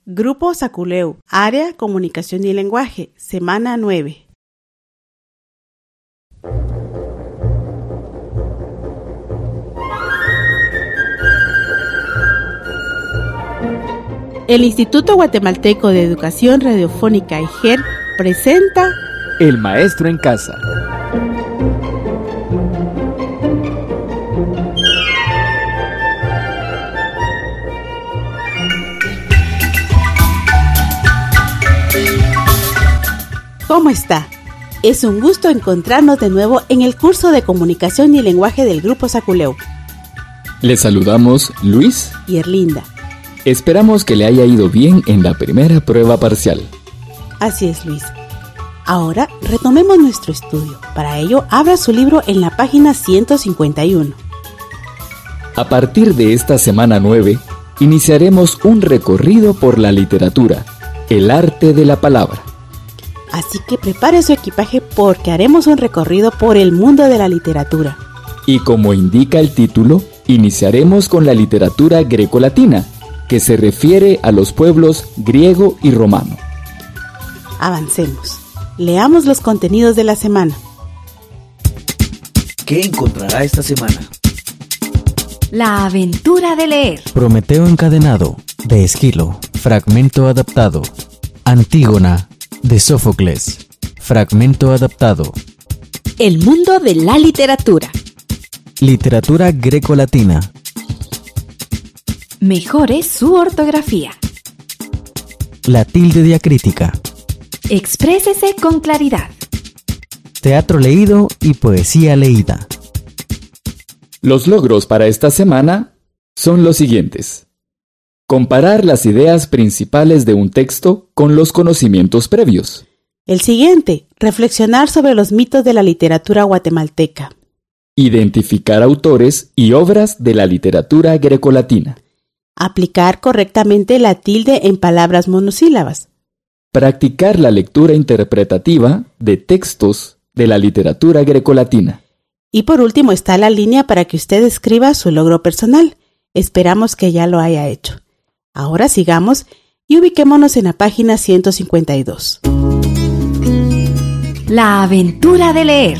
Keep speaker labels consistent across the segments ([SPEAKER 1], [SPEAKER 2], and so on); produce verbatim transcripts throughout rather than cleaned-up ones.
[SPEAKER 1] Grupo Saculeu, Área Comunicación y Lenguaje, Semana nueve. El Instituto Guatemalteco de Educación Radiofónica I G E R presenta
[SPEAKER 2] El Maestro en Casa.
[SPEAKER 1] ¿Cómo está? Es un gusto encontrarnos de nuevo en el curso de Comunicación y Lenguaje del Grupo Saculeu.
[SPEAKER 2] Les saludamos Luis
[SPEAKER 1] y Erlinda.
[SPEAKER 2] Esperamos que le haya ido bien en la primera prueba parcial.
[SPEAKER 1] Así es, Luis. Ahora retomemos nuestro estudio. Para ello, abra su libro en la página ciento cincuenta y uno.
[SPEAKER 2] A partir de esta semana nueve, iniciaremos un recorrido por la literatura, el arte de la palabra.
[SPEAKER 1] Así que prepare su equipaje porque haremos un recorrido por el mundo de la literatura.
[SPEAKER 2] Y como indica el título, iniciaremos con la literatura grecolatina, que se refiere a los pueblos griego y romano.
[SPEAKER 1] Avancemos. Leamos los contenidos de la semana.
[SPEAKER 3] ¿Qué encontrará esta semana?
[SPEAKER 4] La aventura de leer.
[SPEAKER 5] Prometeo encadenado, de Esquilo. Fragmento adaptado. Antígona, de Sófocles. Fragmento adaptado.
[SPEAKER 4] El mundo de la literatura.
[SPEAKER 5] Literatura grecolatina.
[SPEAKER 4] Mejore su ortografía.
[SPEAKER 5] La tilde diacrítica.
[SPEAKER 4] Exprésese con claridad.
[SPEAKER 5] Teatro leído y poesía leída.
[SPEAKER 2] Los logros para esta semana son los siguientes. Comparar las ideas principales de un texto con los conocimientos previos.
[SPEAKER 1] El siguiente, reflexionar sobre los mitos de la literatura guatemalteca.
[SPEAKER 2] Identificar autores y obras de la literatura grecolatina.
[SPEAKER 1] Aplicar correctamente la tilde en palabras monosílabas.
[SPEAKER 2] Practicar la lectura interpretativa de textos de la literatura grecolatina.
[SPEAKER 1] Y por último está la línea para que usted escriba su logro personal. Esperamos que ya lo haya hecho. Ahora sigamos y ubiquémonos en la página ciento cincuenta y dos.
[SPEAKER 4] La aventura de leer.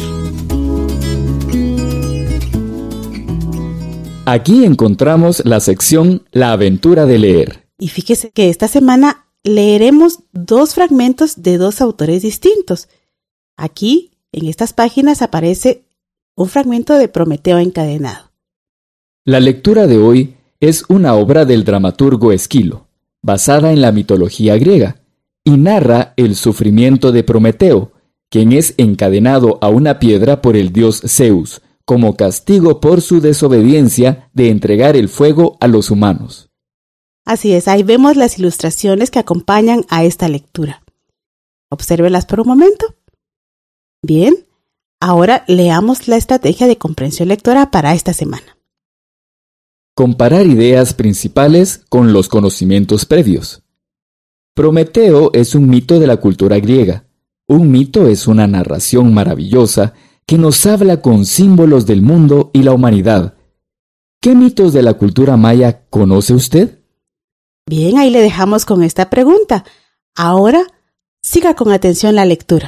[SPEAKER 2] Aquí encontramos la sección La aventura de leer.
[SPEAKER 1] Y fíjese que esta semana leeremos dos fragmentos de dos autores distintos. Aquí, en estas páginas, aparece un fragmento de Prometeo encadenado.
[SPEAKER 2] La lectura de hoy es una obra del dramaturgo Esquilo, basada en la mitología griega, y narra el sufrimiento de Prometeo, quien es encadenado a una piedra por el dios Zeus, como castigo por su desobediencia de entregar el fuego a los humanos.
[SPEAKER 1] Así es, ahí vemos las ilustraciones que acompañan a esta lectura. Obsérvelas por un momento. Bien, ahora leamos la estrategia de comprensión lectora para esta semana.
[SPEAKER 2] Comparar ideas principales con los conocimientos previos. Prometeo es un mito de la cultura griega. Un mito es una narración maravillosa que nos habla con símbolos del mundo y la humanidad. ¿Qué mitos de la cultura maya conoce usted?
[SPEAKER 1] Bien, ahí le dejamos con esta pregunta. Ahora, siga con atención la lectura.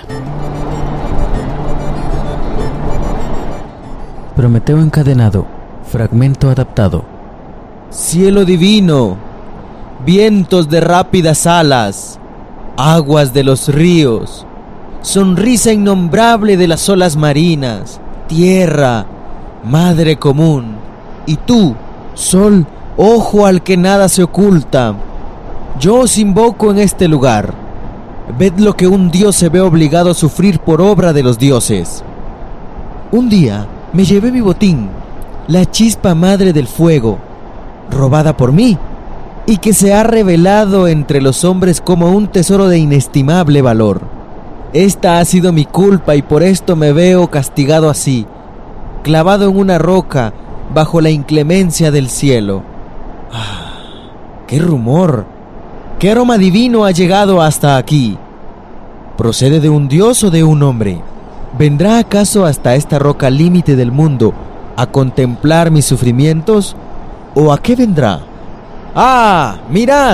[SPEAKER 5] Prometeo encadenado, fragmento adaptado.
[SPEAKER 6] Cielo divino, vientos de rápidas alas, aguas de los ríos, sonrisa innombrable de las olas marinas, tierra, madre común, y tú, sol, ojo al que nada se oculta. Yo os invoco en este lugar. Ved lo que un dios se ve obligado a sufrir por obra de los dioses. Un día me llevé mi botín, la chispa madre del fuego, robada por mí, y que se ha revelado entre los hombres como un tesoro de inestimable valor. Esta ha sido mi culpa y por esto me veo castigado así, clavado en una roca bajo la inclemencia del cielo. ¡Ah! ¡Qué rumor! ¿Qué aroma divino ha llegado hasta aquí? ¿Procede de un dios o de un hombre? ¿Vendrá acaso hasta esta roca límite del mundo a contemplar mis sufrimientos? ¿O a qué vendrá? ¡Ah! ¡Mirad!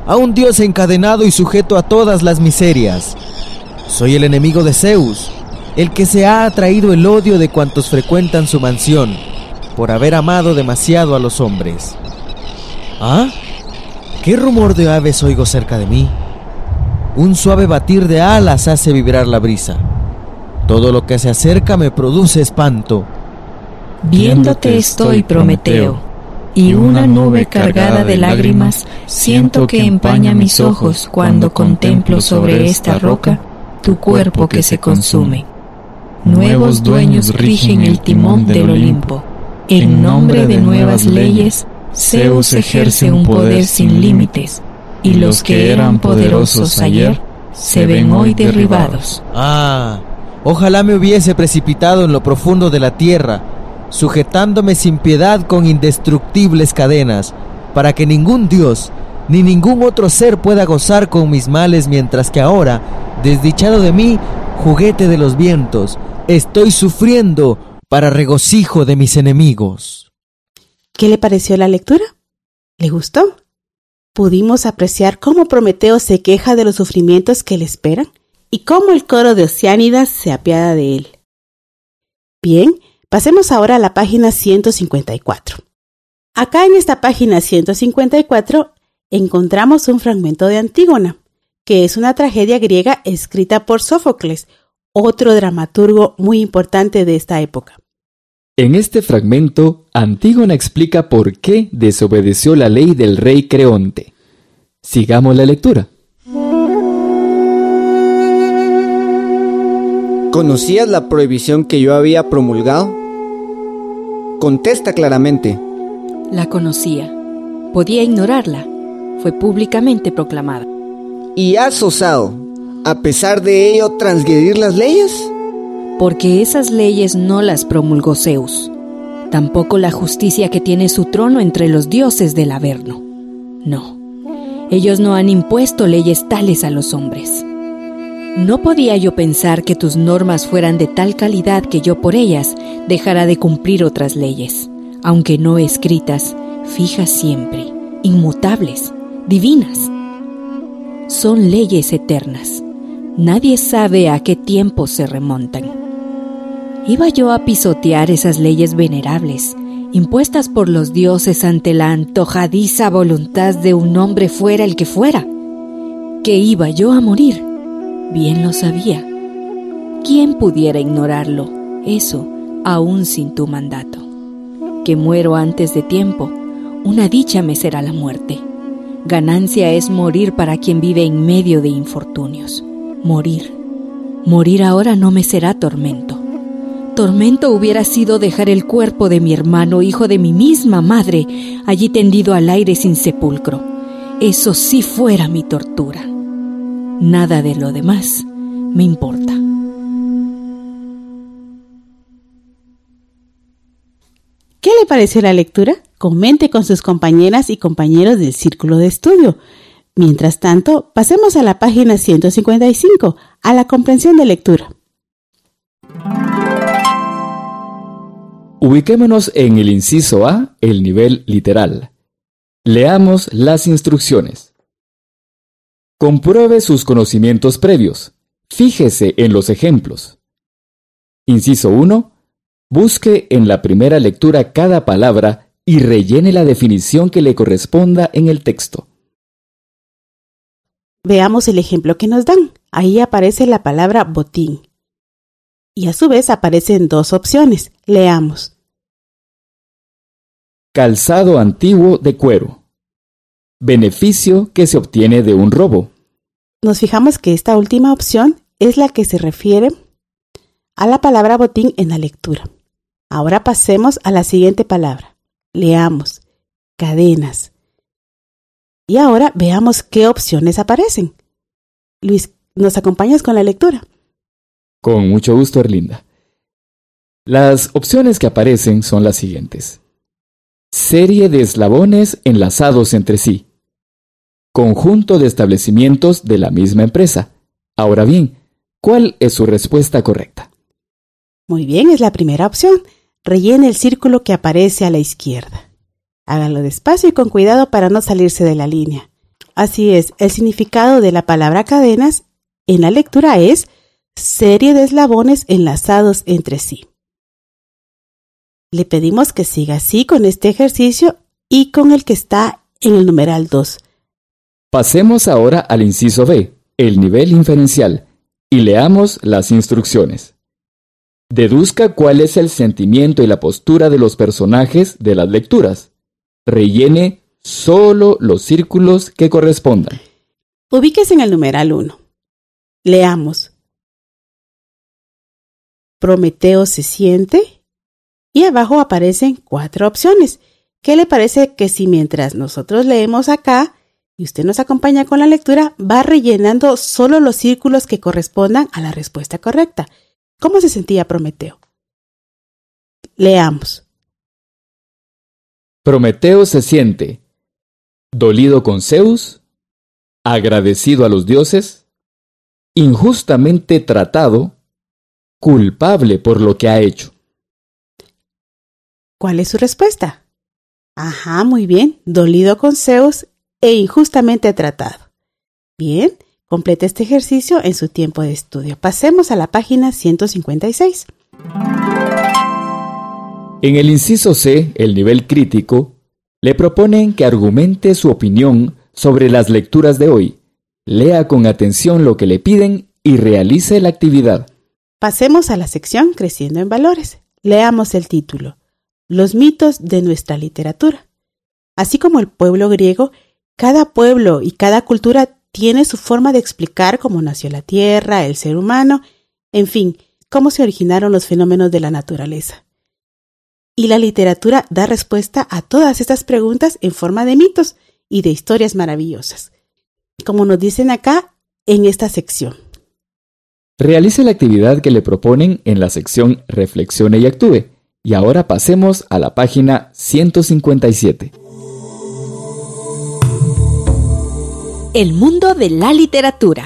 [SPEAKER 6] a un dios encadenado y sujeto a todas las miserias. Soy el enemigo de Zeus, el que se ha atraído el odio de cuantos frecuentan su mansión, por haber amado demasiado a los hombres. ¿Ah? ¿Qué rumor de aves oigo cerca de mí? Un suave batir de alas hace vibrar la brisa. Todo lo que se acerca me produce espanto.
[SPEAKER 4] Viéndote estoy, Prometeo, y una nube cargada de lágrimas siento que empaña mis ojos cuando contemplo sobre esta roca tu cuerpo que se consume. Nuevos dueños rigen el timón del Olimpo. En nombre de nuevas leyes, Zeus ejerce un poder sin límites, y los que eran poderosos ayer se ven hoy derribados.
[SPEAKER 6] Ah, ojalá me hubiese precipitado en lo profundo de la tierra, sujetándome sin piedad con indestructibles cadenas, para que ningún dios ni ningún otro ser pueda gozar con mis males, mientras que ahora, desdichado de mí, juguete de los vientos, estoy sufriendo para regocijo de mis enemigos.
[SPEAKER 1] ¿Qué le pareció la lectura? ¿Le gustó? ¿Pudimos apreciar cómo Prometeo se queja de los sufrimientos que le esperan y cómo el coro de Oceánidas se apiada de él? Bien, pasemos ahora a la página ciento cincuenta y cuatro. Acá en esta página ciento cincuenta y cuatro encontramos un fragmento de Antígona, que es una tragedia griega escrita por Sófocles, otro dramaturgo muy importante de esta época.
[SPEAKER 2] En este fragmento, Antígona explica por qué desobedeció la ley del rey Creonte. Sigamos la lectura.
[SPEAKER 3] ¿Conocías la prohibición que yo había promulgado? Contesta claramente.
[SPEAKER 4] La conocía. Podía ignorarla. Fue públicamente proclamada.
[SPEAKER 3] ¿Y has osado, a pesar de ello, transgredir las leyes?
[SPEAKER 4] Porque esas leyes no las promulgó Zeus. Tampoco la justicia que tiene su trono entre los dioses del Averno. No. Ellos no han impuesto leyes tales a los hombres. No podía yo pensar que tus normas fueran de tal calidad que yo por ellas dejara de cumplir otras leyes, aunque no escritas, fijas siempre, inmutables, divinas. Son leyes eternas. Nadie sabe a qué tiempo se remontan. Iba yo a pisotear esas leyes venerables, impuestas por los dioses ante la antojadiza voluntad de un hombre fuera el que fuera. Que iba yo a morir. Bien lo sabía. ¿Quién pudiera ignorarlo? Eso, aún sin tu mandato. Que muero antes de tiempo, una dicha me será la muerte. Ganancia es morir para quien vive en medio de infortunios. Morir. Morir ahora no me será tormento. Tormento hubiera sido dejar el cuerpo de mi hermano, hijo de mi misma madre, allí tendido al aire sin sepulcro. Eso sí fuera mi tortura. Nada de lo demás me importa.
[SPEAKER 1] ¿Qué le pareció la lectura? Comente con sus compañeras y compañeros del círculo de estudio. Mientras tanto, pasemos a la página ciento cincuenta y cinco, a la comprensión de lectura.
[SPEAKER 2] Ubiquémonos en el inciso A, el nivel literal. Leamos las instrucciones. Compruebe sus conocimientos previos. Fíjese en los ejemplos. Inciso uno. Busque en la primera lectura cada palabra y rellene la definición que le corresponda en el texto.
[SPEAKER 1] Veamos el ejemplo que nos dan. Ahí aparece la palabra botín. Y a su vez aparecen dos opciones. Leamos.
[SPEAKER 2] Calzado antiguo de cuero. Beneficio que se obtiene de un robo.
[SPEAKER 1] Nos fijamos que esta última opción es la que se refiere a la palabra botín en la lectura. Ahora pasemos a la siguiente palabra. Leamos. Cadenas. Y ahora veamos qué opciones aparecen. Luis, ¿nos acompañas con la lectura?
[SPEAKER 2] Con mucho gusto, Erlinda. Las opciones que aparecen son las siguientes. Serie de eslabones enlazados entre sí. Conjunto de establecimientos de la misma empresa. Ahora bien, ¿cuál es su respuesta correcta?
[SPEAKER 1] Muy bien, es la primera opción. Rellene el círculo que aparece a la izquierda. Hágalo despacio y con cuidado para no salirse de la línea. Así es, el significado de la palabra cadenas en la lectura es serie de eslabones enlazados entre sí. Le pedimos que siga así con este ejercicio y con el que está en el numeral dos.
[SPEAKER 2] Pasemos ahora al inciso B, el nivel inferencial, y leamos las instrucciones. Deduzca cuál es el sentimiento y la postura de los personajes de las lecturas. Rellene solo los círculos que correspondan.
[SPEAKER 1] Ubíquese en el numeral uno. Leamos. Prometeo se siente y abajo aparecen cuatro opciones. ¿Qué le parece que si mientras nosotros leemos acá y usted nos acompaña con la lectura, va rellenando solo los círculos que correspondan a la respuesta correcta? ¿Cómo se sentía Prometeo? Leamos.
[SPEAKER 2] Prometeo se siente dolido con Zeus, agradecido a los dioses, injustamente tratado, culpable por lo que ha hecho.
[SPEAKER 1] ¿Cuál es su respuesta? Ajá, muy bien, dolido con Zeus e injustamente tratado. Bien, complete este ejercicio en su tiempo de estudio. Pasemos a la página ciento cincuenta y seis.
[SPEAKER 2] En el inciso C, el nivel crítico, le proponen que argumente su opinión sobre las lecturas de hoy. Lea con atención lo que le piden y realice la actividad.
[SPEAKER 1] Pasemos a la sección Creciendo en Valores. Leamos el título. Los mitos de nuestra literatura. Así como el pueblo griego, cada pueblo y cada cultura tiene su forma de explicar cómo nació la tierra, el ser humano, en fin, cómo se originaron los fenómenos de la naturaleza. Y la literatura da respuesta a todas estas preguntas en forma de mitos y de historias maravillosas, como nos dicen acá en esta sección.
[SPEAKER 2] Realice la actividad que le proponen en la sección Reflexione y actúe. Y ahora pasemos a la página ciento cincuenta y siete.
[SPEAKER 4] El mundo de la literatura.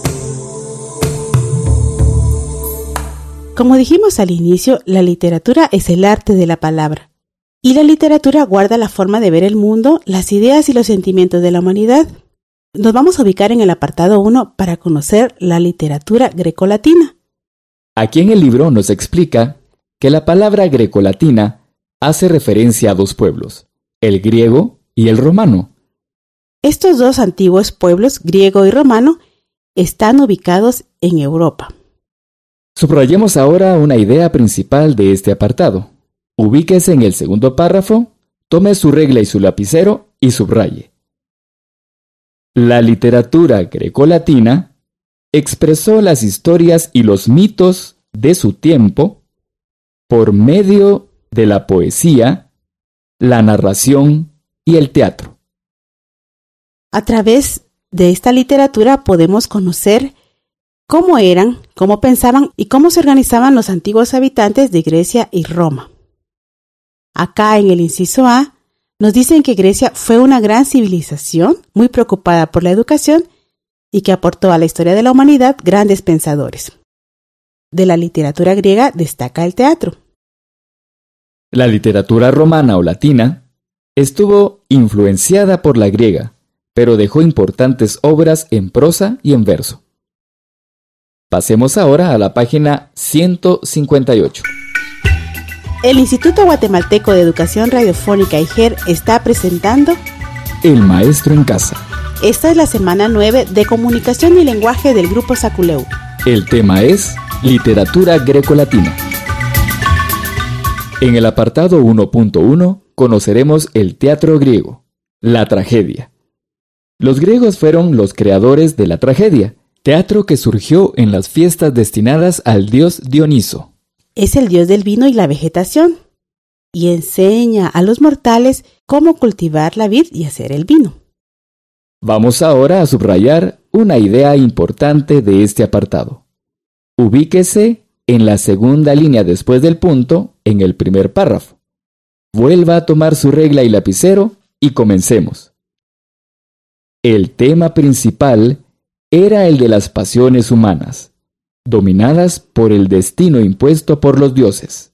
[SPEAKER 1] Como dijimos al inicio, la literatura es el arte de la palabra. Y la literatura guarda la forma de ver el mundo, las ideas y los sentimientos de la humanidad. Nos vamos a ubicar en el apartado uno para conocer la literatura grecolatina.
[SPEAKER 2] Aquí en el libro nos explica que la palabra grecolatina hace referencia a dos pueblos, el griego y el romano.
[SPEAKER 1] Estos dos antiguos pueblos, griego y romano, están ubicados en Europa.
[SPEAKER 2] Subrayemos ahora una idea principal de este apartado. Ubíquese en el segundo párrafo, tome su regla y su lapicero y subraye. La literatura grecolatina expresó las historias y los mitos de su tiempo por medio de la poesía, la narración y el teatro.
[SPEAKER 1] A través de esta literatura podemos conocer cómo eran, cómo pensaban y cómo se organizaban los antiguos habitantes de Grecia y Roma. Acá en el inciso A nos dicen que Grecia fue una gran civilización muy preocupada por la educación y que aportó a la historia de la humanidad grandes pensadores. De la literatura griega destaca el teatro.
[SPEAKER 2] La literatura romana o latina estuvo influenciada por la griega, pero dejó importantes obras en prosa y en verso. Pasemos ahora a la página ciento cincuenta y ocho.
[SPEAKER 1] El Instituto Guatemalteco de Educación Radiofónica I G E R está presentando
[SPEAKER 2] El Maestro en Casa.
[SPEAKER 1] Esta es la semana nueve de Comunicación y Lenguaje del Grupo Saculeu.
[SPEAKER 2] El tema es Literatura Grecolatina. En el apartado uno punto uno conoceremos el teatro griego, la tragedia. Los griegos fueron los creadores de la tragedia, teatro que surgió en las fiestas destinadas al dios Dioniso.
[SPEAKER 1] Es el dios del vino y la vegetación, y enseña a los mortales cómo cultivar la vid y hacer el vino.
[SPEAKER 2] Vamos ahora a subrayar una idea importante de este apartado. Ubíquese en la segunda línea después del punto en el primer párrafo. Vuelva a tomar su regla y lapicero y comencemos. El tema principal era el de las pasiones humanas, dominadas por el destino impuesto por los dioses.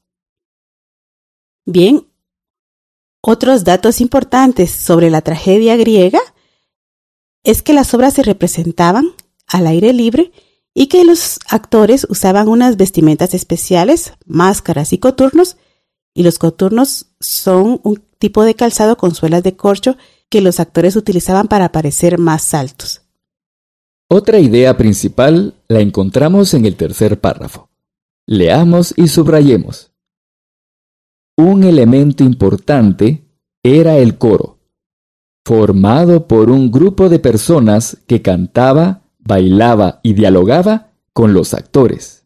[SPEAKER 1] Bien, otros datos importantes sobre la tragedia griega es que las obras se representaban al aire libre y que los actores usaban unas vestimentas especiales, máscaras y coturnos, y los coturnos son un tipo de calzado con suelas de corcho que los actores utilizaban para parecer más altos.
[SPEAKER 2] Otra idea principal la encontramos en el tercer párrafo. Leamos y subrayemos. Un elemento importante era el coro, formado por un grupo de personas que cantaba, bailaba y dialogaba con los actores.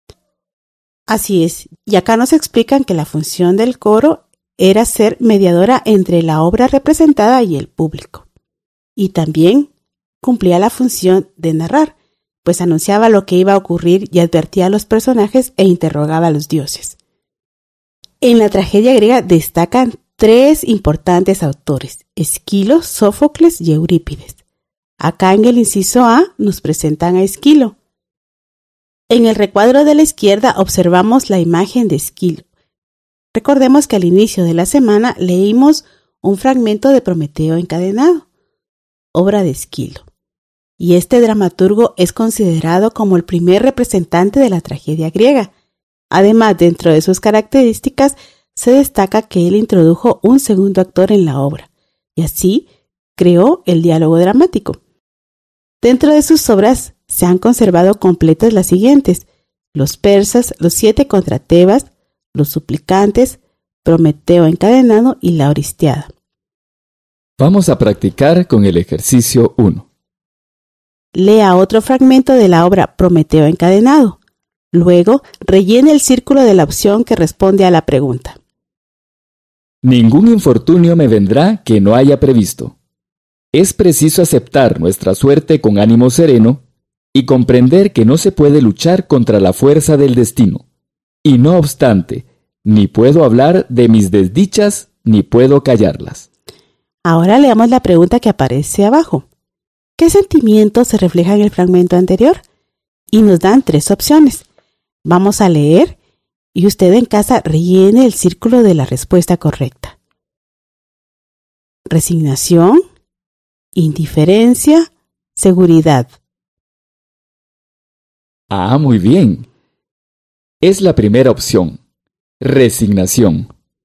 [SPEAKER 1] Así es, y acá nos explican que la función del coro era ser mediadora entre la obra representada y el público. Y también cumplía la función de narrar, pues anunciaba lo que iba a ocurrir y advertía a los personajes e interrogaba a los dioses. En la tragedia griega destacan tres importantes autores, Esquilo, Sófocles y Eurípides. Acá en el inciso A nos presentan a Esquilo. En el recuadro de la izquierda observamos la imagen de Esquilo. Recordemos que al inicio de la semana leímos un fragmento de Prometeo encadenado, obra de Esquilo. Y este dramaturgo es considerado como el primer representante de la tragedia griega. Además, dentro de sus características, se destaca que él introdujo un segundo actor en la obra, y así creó el diálogo dramático. Dentro de sus obras se han conservado completas las siguientes: Los persas, Los siete contra Tebas, Los suplicantes, Prometeo encadenado y La Oristiada.
[SPEAKER 2] Vamos a practicar con el ejercicio uno.
[SPEAKER 1] Lea otro fragmento de la obra Prometeo encadenado. Luego, rellene el círculo de la opción que responde a la pregunta.
[SPEAKER 2] Ningún infortunio me vendrá que no haya previsto. Es preciso aceptar nuestra suerte con ánimo sereno y comprender que no se puede luchar contra la fuerza del destino. Y no obstante, ni puedo hablar de mis desdichas, ni puedo callarlas.
[SPEAKER 1] Ahora leamos la pregunta que aparece abajo. ¿Qué sentimiento se refleja en el fragmento anterior? Y nos dan tres opciones. Vamos a leer y usted en casa rellene el círculo de la respuesta correcta. Resignación, indiferencia, seguridad.
[SPEAKER 2] Ah, muy bien. Es la primera opción. Resignación.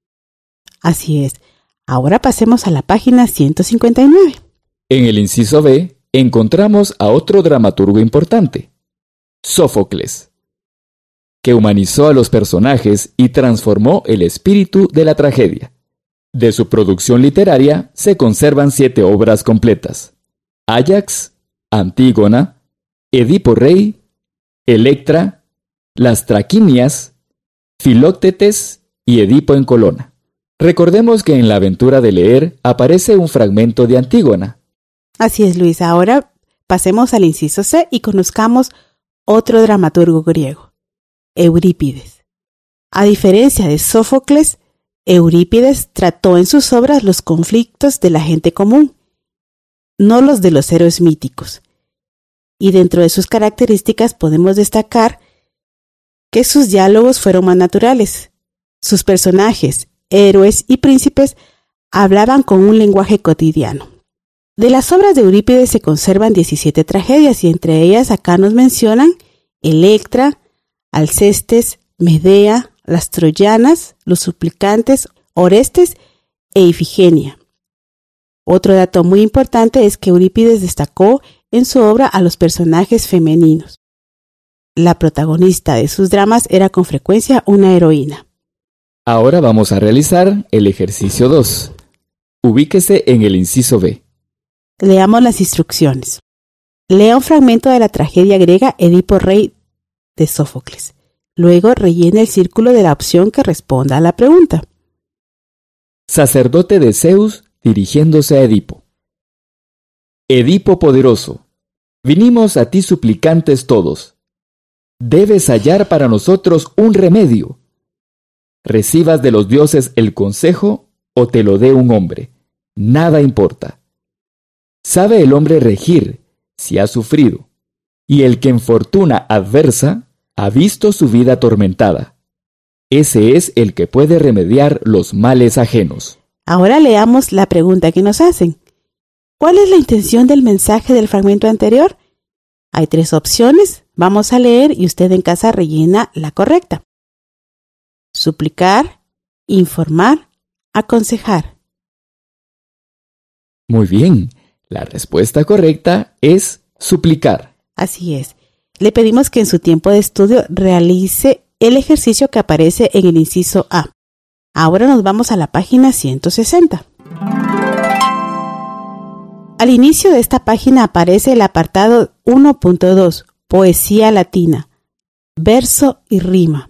[SPEAKER 1] Así es. Ahora pasemos a la página ciento cincuenta y nueve.
[SPEAKER 2] En el inciso B encontramos a otro dramaturgo importante, Sófocles, que humanizó a los personajes y transformó el espíritu de la tragedia. De su producción literaria se conservan siete obras completas: Áyax, Antígona, Edipo Rey, Electra, Las Traquinias, Filoctetes y Edipo en Colona. Recordemos que en la aventura de leer aparece un fragmento de Antígona.
[SPEAKER 1] Así es, Luis. Ahora pasemos al inciso C y conozcamos otro dramaturgo griego, Eurípides. A diferencia de Sófocles, Eurípides trató en sus obras los conflictos de la gente común, no los de los héroes míticos. Y dentro de sus características podemos destacar que sus diálogos fueron más naturales. Sus personajes, héroes y príncipes hablaban con un lenguaje cotidiano. De las obras de Eurípides se conservan diecisiete tragedias y entre ellas acá nos mencionan Electra, Alcestes, Medea, Las Troyanas, Los Suplicantes, Orestes e Ifigenia. Otro dato muy importante es que Eurípides destacó en su obra a los personajes femeninos. La protagonista de sus dramas era con frecuencia una heroína.
[SPEAKER 2] Ahora vamos a realizar el ejercicio dos. Ubíquese en el inciso B.
[SPEAKER 1] Leamos las instrucciones. Lea un fragmento de la tragedia griega Edipo Rey de Sófocles. Luego rellene el círculo de la opción que responda a la pregunta.
[SPEAKER 2] Sacerdote de Zeus dirigiéndose a Edipo. Edipo poderoso, vinimos a ti suplicantes todos. Debes hallar para nosotros un remedio. Recibas de los dioses el consejo o te lo dé un hombre. Nada importa. Sabe el hombre regir, si ha sufrido, y el que en fortuna adversa ha visto su vida atormentada. Ese es el que puede remediar los males ajenos.
[SPEAKER 1] Ahora leamos la pregunta que nos hacen. ¿Cuál es la intención del mensaje del fragmento anterior? Hay tres opciones. Vamos a leer y usted en casa rellena la correcta. Suplicar, informar, aconsejar.
[SPEAKER 2] Muy bien, la respuesta correcta es suplicar.
[SPEAKER 1] Así es. Le pedimos que en su tiempo de estudio realice el ejercicio que aparece en el inciso A. Ahora nos vamos a la página ciento sesenta. Al inicio de esta página aparece el apartado uno punto dos, Poesía Latina, verso y rima.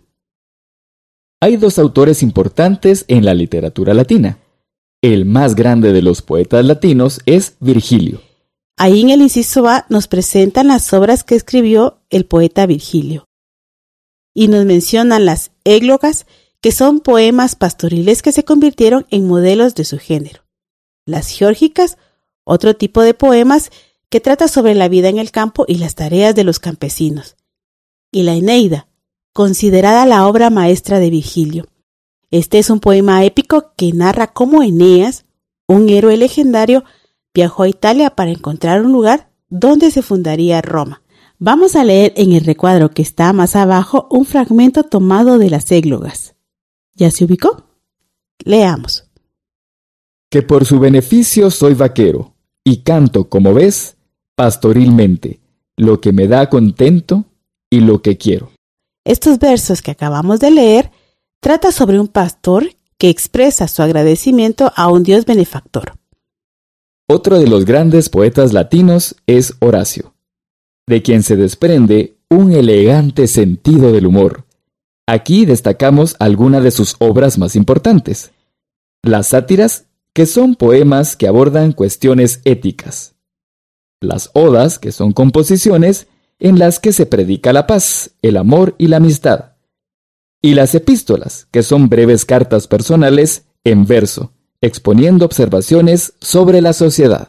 [SPEAKER 2] Hay dos autores importantes en la literatura latina. El más grande de los poetas latinos es Virgilio.
[SPEAKER 1] Ahí en el inciso A nos presentan las obras que escribió el poeta Virgilio. Y nos mencionan las églogas, que son poemas pastoriles que se convirtieron en modelos de su género. Las geórgicas, otro tipo de poemas que trata sobre la vida en el campo y las tareas de los campesinos. Y la Eneida, considerada la obra maestra de Virgilio. Este es un poema épico que narra cómo Eneas, un héroe legendario, viajó a Italia para encontrar un lugar donde se fundaría Roma. Vamos a leer en el recuadro que está más abajo un fragmento tomado de las églogas. ¿Ya se ubicó? Leamos.
[SPEAKER 2] Que por su beneficio soy vaquero, y canto, como ves, pastorilmente, lo que me da contento y lo que quiero.
[SPEAKER 1] Estos versos que acabamos de leer trata sobre un pastor que expresa su agradecimiento a un Dios benefactor.
[SPEAKER 2] Otro de los grandes poetas latinos es Horacio, de quien se desprende un elegante sentido del humor. Aquí destacamos algunas de sus obras más importantes. Las sátiras, que son poemas que abordan cuestiones éticas. Las odas, que son composiciones en las que se predica la paz, el amor y la amistad. Y las epístolas, que son breves cartas personales en verso, exponiendo observaciones sobre la sociedad.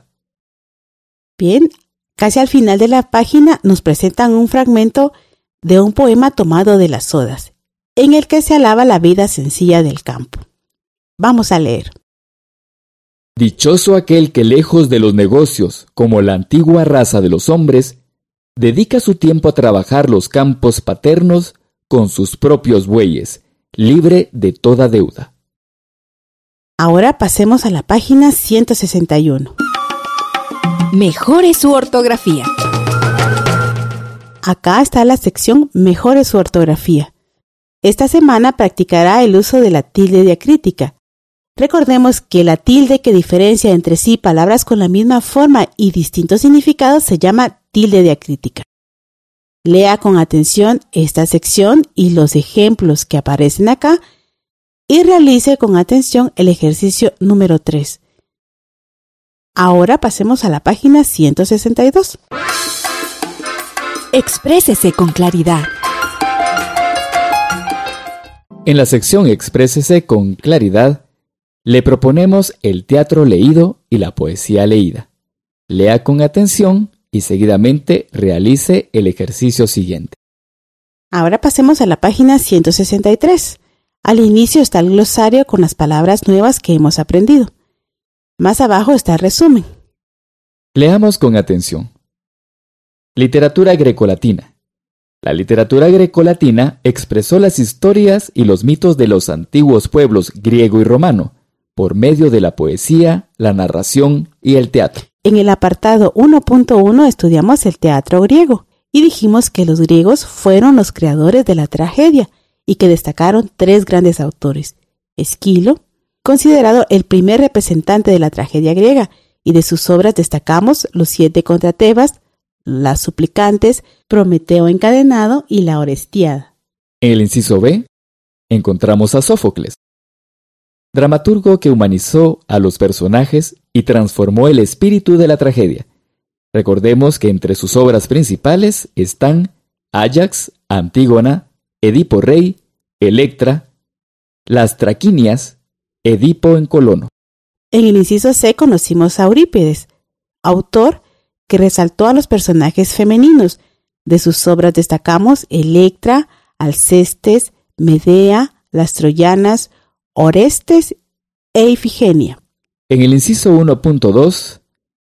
[SPEAKER 1] Bien, casi al final de la página nos presentan un fragmento de un poema tomado de las odas, en el que se alaba la vida sencilla del campo. Vamos a leer.
[SPEAKER 2] Dichoso aquel que lejos de los negocios, como la antigua raza de los hombres, dedica su tiempo a trabajar los campos paternos con sus propios bueyes, libre de toda deuda.
[SPEAKER 1] Ahora pasemos a la página ciento sesenta y uno.
[SPEAKER 4] Mejore su ortografía.
[SPEAKER 1] Acá está la sección Mejore su ortografía. Esta semana practicará el uso de la tilde diacrítica. Recordemos que la tilde que diferencia entre sí palabras con la misma forma y distintos significados se llama tilde diacrítica. Lea con atención esta sección y los ejemplos que aparecen acá y realice con atención el ejercicio número tres. Ahora pasemos a la página ciento sesenta y dos.
[SPEAKER 4] Exprésese con claridad.
[SPEAKER 2] En la sección Exprésese con claridad, le proponemos el teatro leído y la poesía leída. Lea con atención y seguidamente realice el ejercicio siguiente.
[SPEAKER 1] Ahora pasemos a la página ciento sesenta y tres. Al inicio está el glosario con las palabras nuevas que hemos aprendido. Más abajo está el resumen.
[SPEAKER 2] Leamos con atención. Literatura grecolatina. La literatura grecolatina expresó las historias y los mitos de los antiguos pueblos griego y romano por medio de la poesía, la narración y el teatro.
[SPEAKER 1] En el apartado uno punto uno estudiamos el teatro griego y dijimos que los griegos fueron los creadores de la tragedia y que destacaron tres grandes autores. Esquilo, considerado el primer representante de la tragedia griega, y de sus obras destacamos Los siete contra Tebas, Las suplicantes, Prometeo encadenado y La Orestiada.
[SPEAKER 2] En el inciso B, encontramos a Sófocles, dramaturgo que humanizó a los personajes y transformó el espíritu de la tragedia. Recordemos que entre sus obras principales están Áyax, Antígona, Edipo Rey, Electra, Las Traquinias, Edipo en Colono.
[SPEAKER 1] En el inciso C conocimos a Eurípides, autor que resaltó a los personajes femeninos. De sus obras destacamos Electra, Alcestes, Medea, Las Troyanas, Orestes e Ifigenia.
[SPEAKER 2] En el inciso uno punto dos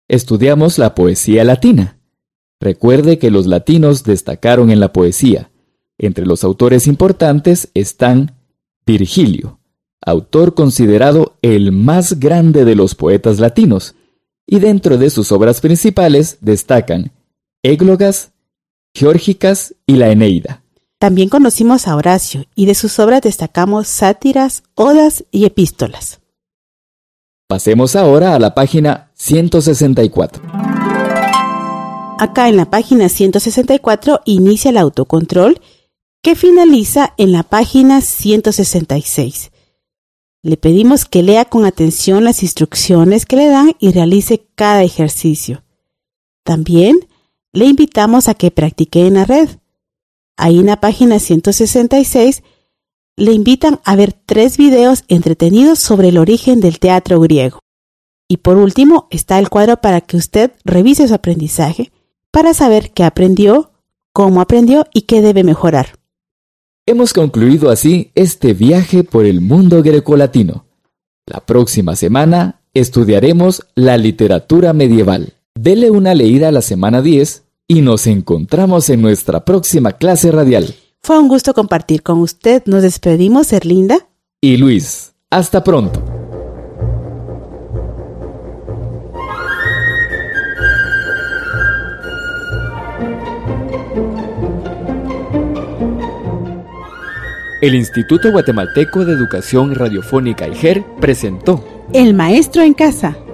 [SPEAKER 2] estudiamos la poesía latina. Recuerde que los latinos destacaron en la poesía. Entre los autores importantes están Virgilio, autor considerado el más grande de los poetas latinos, y dentro de sus obras principales destacan Églogas, Geórgicas y la Eneida.
[SPEAKER 1] También conocimos a Horacio, y de sus obras destacamos sátiras, odas y epístolas.
[SPEAKER 2] Pasemos ahora a la página ciento sesenta y cuatro.
[SPEAKER 1] Acá en la página ciento sesenta y cuatro inicia el autocontrol, que finaliza en la página ciento sesenta y seis. Le pedimos que lea con atención las instrucciones que le dan y realice cada ejercicio. También le invitamos a que practique en la red. Ahí en la página ciento sesenta y seis le invitan a ver tres videos entretenidos sobre el origen del teatro griego. Y por último está el cuadro para que usted revise su aprendizaje para saber qué aprendió, cómo aprendió y qué debe mejorar.
[SPEAKER 2] Hemos concluido así este viaje por el mundo grecolatino. La próxima semana estudiaremos la literatura medieval. Dele una leída a la semana diez y nos encontramos en nuestra próxima clase radial.
[SPEAKER 1] Fue un gusto compartir con usted. Nos despedimos, Erlinda
[SPEAKER 2] y Luis. Hasta pronto. El Instituto Guatemalteco de Educación Radiofónica I G E R presentó
[SPEAKER 1] El Maestro en Casa.